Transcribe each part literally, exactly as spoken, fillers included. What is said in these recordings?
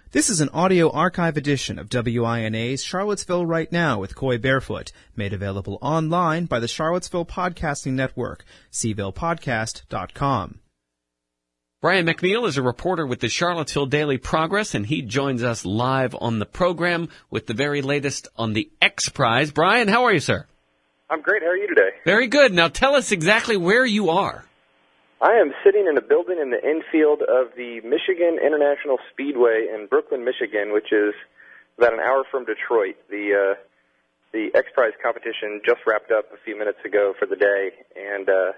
This is an audio archive edition of W I N A's Charlottesville Right Now with Coy Barefoot, made available online by the Charlottesville Podcasting Network, c ville podcast dot com. Brian McNeil is a reporter with the Charlottesville Daily Progress, and he joins us live on the program with the very latest on the X Prize. Brian, how are you, sir? I'm great. How are you today? Very good. Now tell us exactly where you are. I am sitting in a building in the infield of the Michigan International Speedway in Brooklyn, Michigan, which is about an hour from Detroit. The uh, the X Prize competition just wrapped up a few minutes ago for the day, and uh,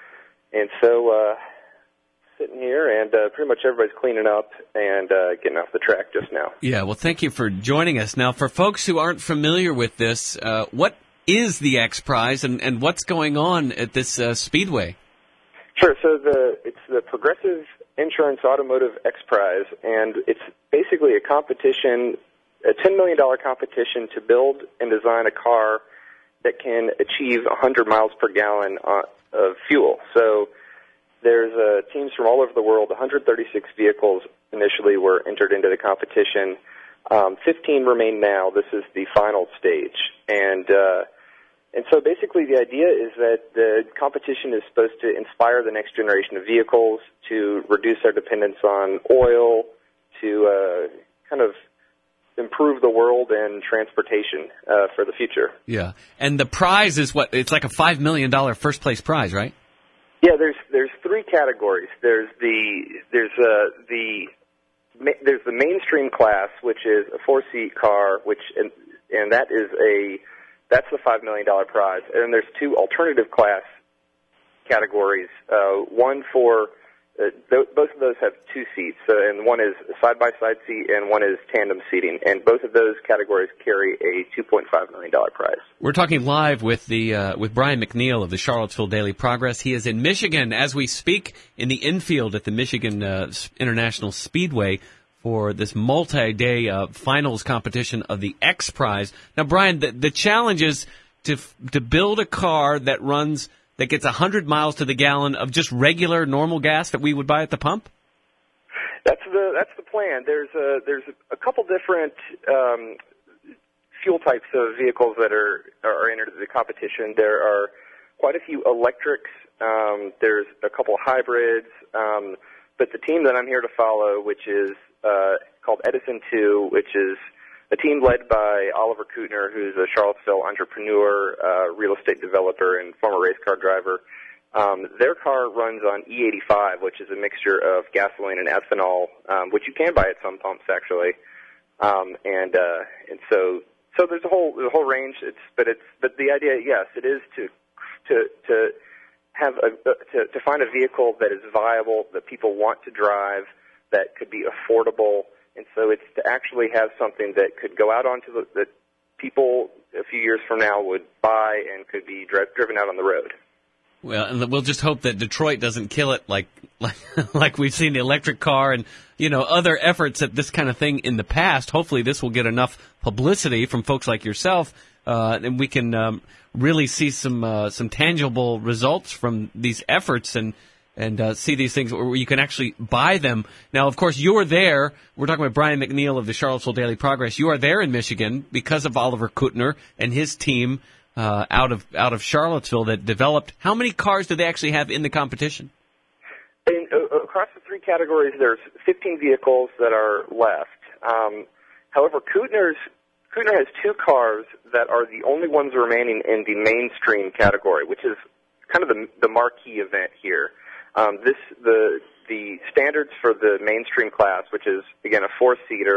and so uh, sitting here, and uh, pretty much everybody's cleaning up and uh, getting off the track just now. Yeah, well, thank you for joining us. Now, for folks who aren't familiar with this, uh, what is the X Prize, and, and what's going on at this uh, speedway? Sure. So the it's the Progressive Insurance Automotive X Prize, and it's basically a competition, a ten million dollars competition to build and design a car that can achieve one hundred miles per gallon of fuel. So there's uh, teams from all over the world. one hundred thirty-six vehicles initially were entered into the competition. Um, fifteen remain now. This is the final stage, and uh, And so basically the idea is that the competition is supposed to inspire the next generation of vehicles, to reduce our dependence on oil, to uh, kind of improve the world and transportation uh, for the future. Yeah, and the prize is what? It's like a five million dollars first-place prize, right? Yeah, there's there's three categories. There's the there's uh, the there's the mainstream class, which is a four-seat car, which and, and that is a That's the five million dollars prize. And then there's two alternative class categories. Uh, one for, uh, th- both of those have two seats, uh, and one is a side-by-side seat and one is tandem seating. And both of those categories carry a two point five million dollars prize. We're talking live with the uh, with Brian McNeil of the Charlottesville Daily Progress. He is in Michigan as we speak in the infield at the Michigan uh, International Speedway for this multi-day uh, finals competition of the X Prize. Now, Brian, the, the challenge is to to build a car that runs, that gets one hundred miles to the gallon of just regular, normal gas that we would buy at the pump? That's the that's the plan. There's a, there's a couple different um, fuel types of vehicles that are, are entered in the competition. There are quite a few electrics. Um, there's a couple hybrids. Um, but the team that I'm here to follow, which is Uh, called Edison two, which is a team led by Oliver Kutner, who's a Charlottesville entrepreneur, uh, real estate developer, and former race car driver. Um, their car runs on E eighty-five, which is a mixture of gasoline and ethanol, um, which you can buy at some pumps actually. Um, and uh, and so so there's a whole there's a whole range. It's but it's but the idea, yes, it is to to to have a to, to find a vehicle that is viable, that people want to drive, that could be affordable, and so it's to actually have something that could go out onto the, that people a few years from now would buy and could be dri- driven out on the road. Well, and we'll just hope that Detroit doesn't kill it like, like like we've seen the electric car and, you know, other efforts at this kind of thing in the past. Hopefully this will get enough publicity from folks like yourself, uh, and we can um, really see some uh, some tangible results from these efforts and and uh, see these things where you can actually buy them. Now, of course, you are there. We're talking about Brian McNeil of the Charlottesville Daily Progress. You are there in Michigan because of Oliver Kutner and his team uh, out of out of Charlottesville that developed. How many cars do they actually have in the competition? In, uh, across the three categories, there's fifteen vehicles that are left. Um, however, Kutner's Kutner has two cars that are the only ones remaining in the mainstream category, which is kind of the, the marquee event here. Um, this the the standards for the mainstream class, which is again a four-seater,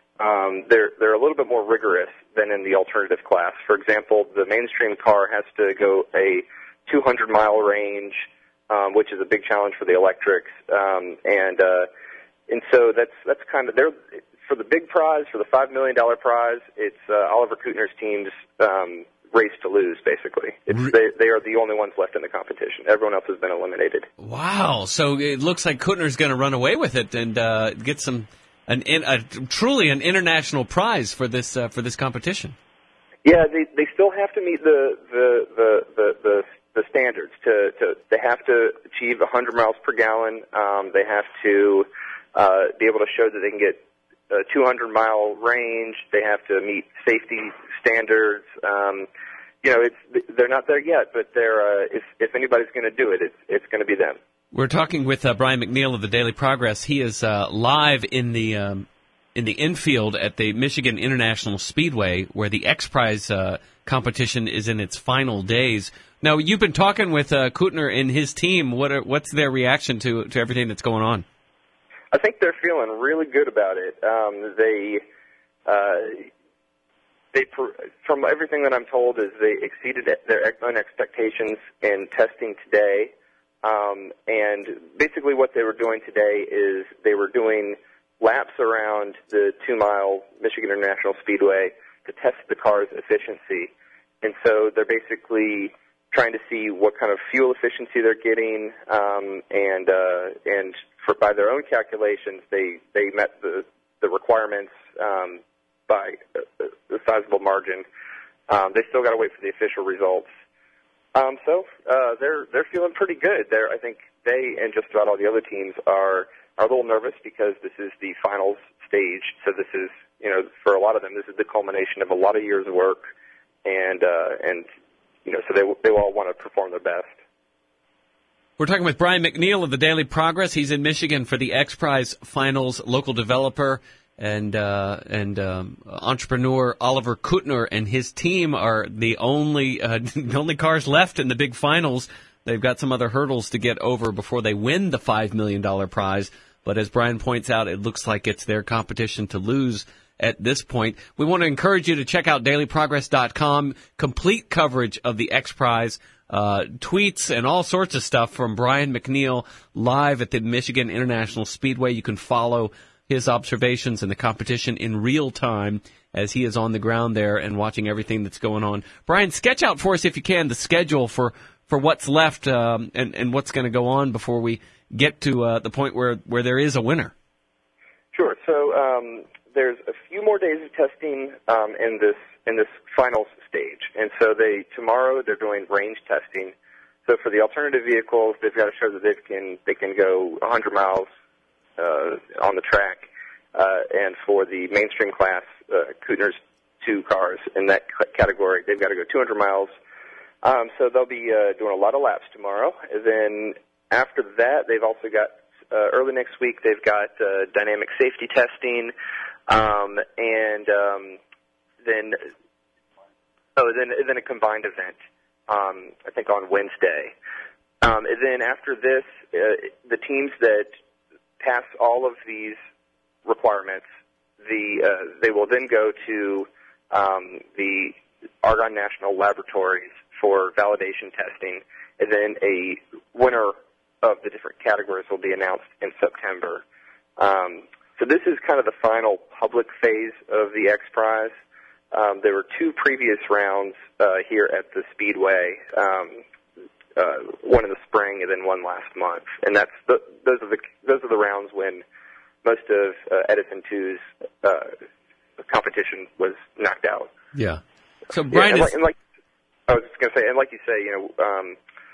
um, they're they're a little bit more rigorous than in the alternative class. For example, the mainstream car has to go a two hundred mile range, um, which is a big challenge for the electrics, um, and uh, and so that's that's kind of they're for the big prize, for the five million dollar prize. It's uh, Oliver Kutner's team's Um, race to lose, basically. It's, they, they are the only ones left in the competition. Everyone else has been eliminated. Wow. So it looks like Kutner's going to run away with it and uh, get some an in, a, truly an international prize for this uh, for this competition. Yeah, they they still have to meet the the the the, the, the standards. To, to they have to achieve one hundred miles per gallon. Um, they have to uh, be able to show that they can get a two hundred mile range. They have to meet safety standards. Um, you know, it's they're not there yet, but they're uh, if if anybody's going to do it, it's it's going to be them. We're talking with uh, Brian McNeil of the Daily Progress. He is uh, live in the um, in the infield at the Michigan International Speedway, where the X Prize uh, competition is in its final days. Now, you've been talking with uh, Kuttner and his team. What are, what's their reaction to to everything that's going on? I think they're feeling really good about it. Um, they, uh, they, from everything that I'm told, is they exceeded their own expectations in testing today. Um, and basically, what they were doing today is they were doing laps around the two-mile Michigan International Speedway to test the car's efficiency. And so they're basically trying to see what kind of fuel efficiency they're getting, um, and uh, and for by their own calculations, they, they met the the requirements um, by a, a sizable margin. Um, they still got to wait for the official results. Um, so uh, they're they're feeling pretty good. They're, I think they and just about all the other teams are are a little nervous because this is the finals stage. So this is, you know, for a lot of them, this is the culmination of a lot of years of work, and uh, and you know, so they they all want to perform their best. We're talking with Brian McNeil of the Daily Progress. He's in Michigan for the X Prize Finals. Local developer and uh, and um, entrepreneur Oliver Kuttner and his team are the only uh, the only cars left in the big finals. They've got some other hurdles to get over before they win the five million dollars prize. But as Brian points out, it looks like it's their competition to lose at this point. We want to encourage you to check out daily progress dot com. Complete coverage of the X Prize, uh, tweets and all sorts of stuff from Brian McNeil live at the Michigan International Speedway. You can follow his observations in the competition in real time as he is on the ground there and watching everything that's going on. Brian, sketch out for us, if you can, the schedule for, for what's left um, and, and what's going to go on before we get to uh, the point where, where there is a winner. Sure. So um, there's a few more days of testing um, in this in this finals stage, and so they tomorrow they're doing range testing. So for the alternative vehicles, they've got to show that they can they can go one hundred miles uh, on the track, uh, and for the mainstream class, uh, Kuttner's two cars in that category, they've got to go two hundred miles. Um, so they'll be uh, doing a lot of laps tomorrow, and then after that, they've also got uh, early next week. They've got uh, dynamic safety testing, um, and um, then oh, then then a combined event. Um, I think on Wednesday. Um, and then after this, uh, the teams that pass all of these requirements, the uh, they will then go to um, the Argonne National Laboratories for validation testing, and then a winner of the different categories will be announced in September. Um, so this is kind of the final public phase of the X Prize. Um, there were two previous rounds uh, here at the Speedway, um, uh, one in the spring and then one last month, and that's the, those are the those are the rounds when most of uh, Edison two's uh, competition was knocked out. Yeah. So Brian, yeah, and, is... like, and like I was just going to say, and like you say, you know, um,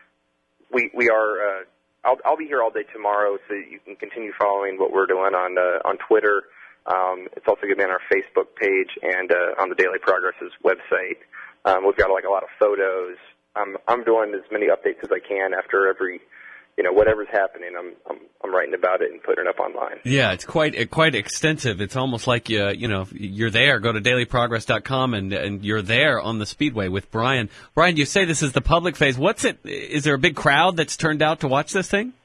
we we are. Uh, I'll I'll be here all day tomorrow, so you can continue following what we're doing on uh, on Twitter. Um, it's also going to be on our Facebook page and uh, on the Daily Progress's website. Um, we've got like a lot of photos. I'm I'm doing as many updates as I can after every, you know, whatever's happening. I'm I'm I'm writing about it and putting it up online. Yeah, it's quite quite extensive. It's almost like you you know you're there. Go to daily progress dot com and and you're there on the Speedway with Brian. Brian, you say this is the public phase. What's it? Is there a big crowd that's turned out to watch this thing?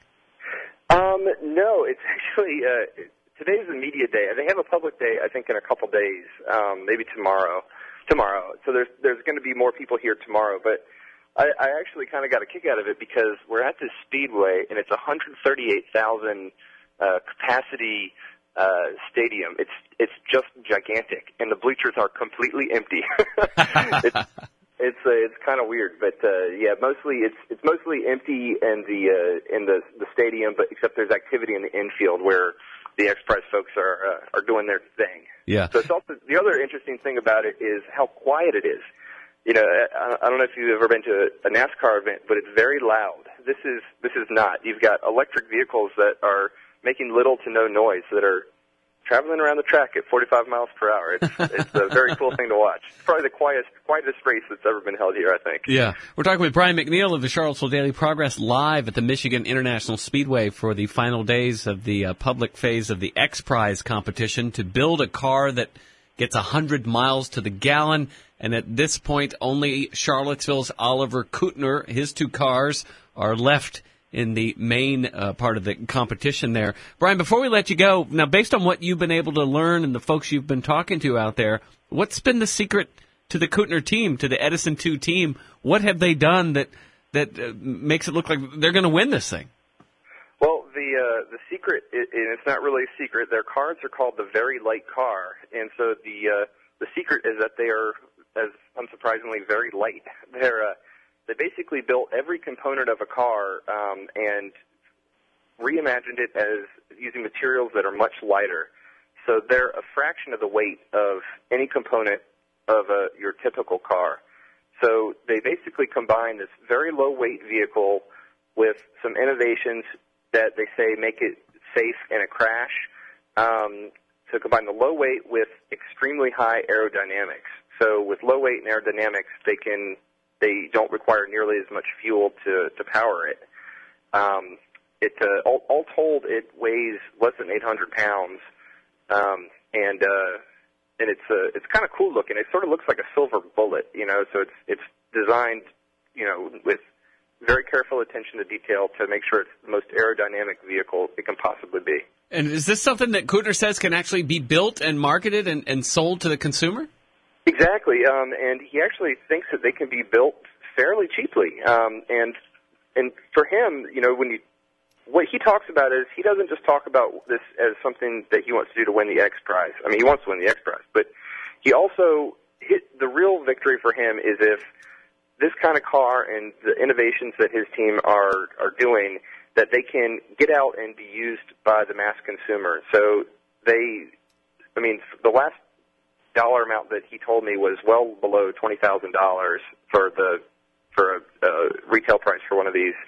Um, no, it's actually. Uh, Today's the media day. They have a public day, I think, in a couple days, um, maybe tomorrow. Tomorrow. So there's there's going to be more people here tomorrow. But I, I actually kind of got a kick out of it because we're at this Speedway, and it's a one hundred thirty-eight thousand uh, capacity uh, stadium. It's it's just gigantic, and the bleachers are completely empty. it's it's uh, it's kind of weird, but uh, yeah, mostly it's it's mostly empty in the uh, in the the stadium, but except there's activity in the infield where the X Prize folks are uh, are doing their thing. Yeah. So it's also the other interesting thing about it is how quiet it is. You know, I, I don't know if you've ever been to a NASCAR event, but it's very loud. This is this is not. You've got electric vehicles that are making little to no noise, that are traveling around the track at forty-five miles per hour. It's it's a very cool thing to watch. It's probably the quietest, quietest race that's ever been held here, I think. Yeah. We're talking with Brian McNeil of the Charlottesville Daily Progress live at the Michigan International Speedway for the final days of the uh, public phase of the X Prize competition to build a car that gets one hundred miles to the gallon. And at this point, only Charlottesville's Oliver Kutner, his two cars, are left in the main uh, part of the competition there. Brian, before we let you go, now based on what you've been able to learn and the folks you've been talking to out there, what's been the secret to the Kutner team, to the Edison two team? What have they done that that uh, makes it look like they're going to win this thing? Well, the uh, the secret, and it's not really a secret, their cars are called the Very Light Car, and so the uh, the secret is that they are, as unsurprisingly, very light. They're uh, They basically built every component of a car um, and reimagined it as using materials that are much lighter. So they're a fraction of the weight of any component of a, your typical car. So they basically combine this very low-weight vehicle with some innovations that they say make it safe in a crash. Um, to combine the low weight with extremely high aerodynamics. So with low weight and aerodynamics, they can they don't require nearly as much fuel to, to power it. Um, it uh, all, all told, it weighs less than eight hundred pounds, um, and uh, and it's uh, it's kind of cool looking. It sort of looks like a silver bullet, you know. So it's it's designed, you know, with very careful attention to detail to make sure it's the most aerodynamic vehicle it can possibly be. And is this something that Kutner says can actually be built and marketed and, and sold to the consumer? Exactly, um, and he actually thinks that they can be built fairly cheaply. Um, and and for him, you know, when you what he talks about is he doesn't just talk about this as something that he wants to do to win the X Prize. I mean, he wants to win the X Prize, but he also hit the real victory for him is if this kind of car and the innovations that his team are are doing, that they can get out and be used by the mass consumer. So they, I mean, the last dollar amount that he told me was well below twenty thousand dollars for the for a, a retail price for one of these.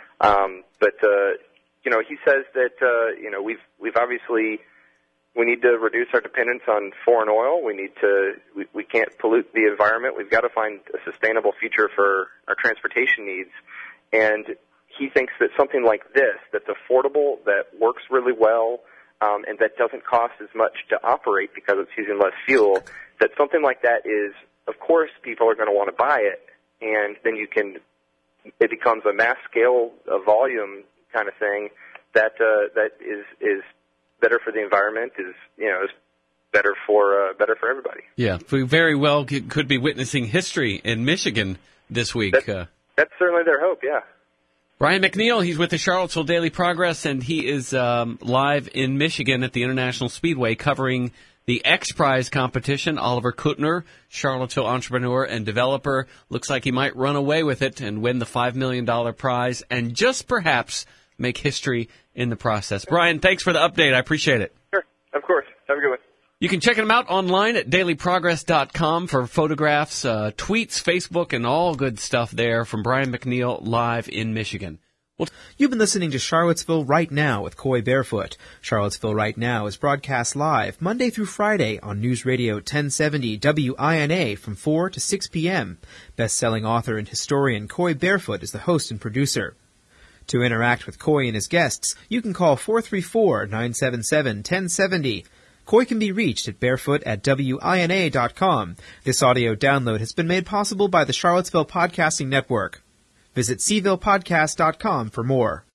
Um, but uh, you know, he says that uh, you know we've we've obviously we need to reduce our dependence on foreign oil. We need to we, we can't pollute the environment. We've got to find a sustainable future for our transportation needs. And he thinks that something like this, that's affordable, that works really well, um, and that doesn't cost as much to operate because it's using less fuel, that something like that is, of course, people are going to want to buy it, and then you can, it becomes a mass scale, a volume kind of thing that uh, that is is better for the environment, is you know is better for uh, better for everybody. Yeah, we very well could be witnessing history in Michigan this week. That's, uh, that's certainly their hope. Yeah. Brian McNeil, he's with the Charlottesville Daily Progress, and he is um, live in Michigan at the International Speedway covering the X Prize competition. Oliver Kutner, Charlottesville entrepreneur and developer, looks like he might run away with it and win the five million dollars prize and just perhaps make history in the process. Brian, thanks for the update. I appreciate it. Sure, of course. Have a good one. You can check him out online at daily progress dot com for photographs, uh, tweets, Facebook, and all good stuff there from Brian McNeil live in Michigan. Well, you've been listening to Charlottesville Right Now with Coy Barefoot. Charlottesville Right Now is broadcast live Monday through Friday on News Radio ten seventy W I N A from four to six p.m. Best-selling author and historian Coy Barefoot is the host and producer. To interact with Coy and his guests, you can call four three four, nine seven seven, one zero seven zero. Coy can be reached at barefoot at W I N A dot com. This audio download has been made possible by the Charlottesville Podcasting Network. Visit C ville podcast dot com for more.